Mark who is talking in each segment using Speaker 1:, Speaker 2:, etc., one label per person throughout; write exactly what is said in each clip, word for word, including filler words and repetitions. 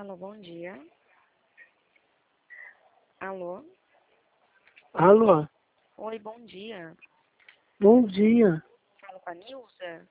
Speaker 1: Alô, bom dia. Alô?
Speaker 2: Alô?
Speaker 1: Oi, bom dia.
Speaker 2: Bom dia.
Speaker 1: Falo com a Nilza?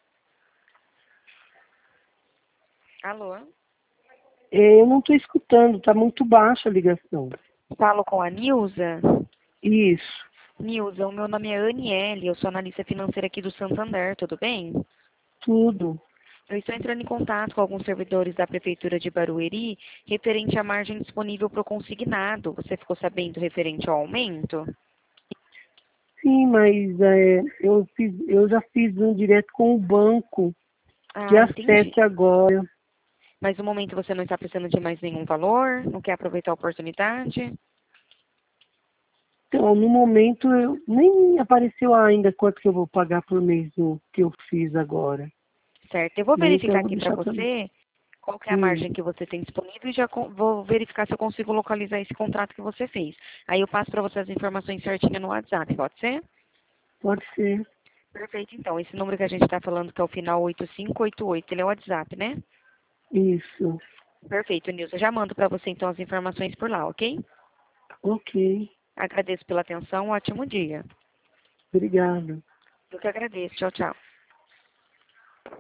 Speaker 1: Alô?
Speaker 2: É, Eu não estou escutando, está muito baixa a ligação.
Speaker 1: Falo com a Nilza?
Speaker 2: Isso,
Speaker 1: Nilza, o meu nome é Aniele, eu sou analista financeira aqui do Santander, tudo bem?
Speaker 2: tudo.
Speaker 1: Eu estou entrando em contato com alguns servidores da Prefeitura de Barueri referente à margem disponível para o consignado. Você ficou sabendo referente ao aumento?
Speaker 2: Sim, mas é, eu, fiz, eu já fiz um direto com o banco,
Speaker 1: Ah,
Speaker 2: dia
Speaker 1: entendi.
Speaker 2: sete agora.
Speaker 1: Mas no momento você não está precisando de mais nenhum valor? Não quer aproveitar a oportunidade?
Speaker 2: Então, no momento, eu, nem apareceu ainda quanto que eu vou pagar por mês do que eu fiz agora.
Speaker 1: Certo. Eu vou
Speaker 2: Mas então
Speaker 1: verificar
Speaker 2: eu vou
Speaker 1: aqui para
Speaker 2: deixar para mim.
Speaker 1: você qual que é a
Speaker 2: Hum,
Speaker 1: margem que você tem disponível e já co- vou verificar se eu consigo localizar esse contrato que você fez. Aí eu passo para você as informações certinhas no WhatsApp, pode ser?
Speaker 2: pode ser.
Speaker 1: Perfeito, então. Esse número que a gente está falando, que é o final oito cinco oito oito, ele é o WhatsApp, né?
Speaker 2: Isso.
Speaker 1: Perfeito, Nilson. Eu já mando para você, então, as informações por lá, ok?
Speaker 2: Ok.
Speaker 1: Agradeço pela atenção. Um ótimo dia.
Speaker 2: Obrigado.
Speaker 1: Eu que agradeço. Tchau, tchau.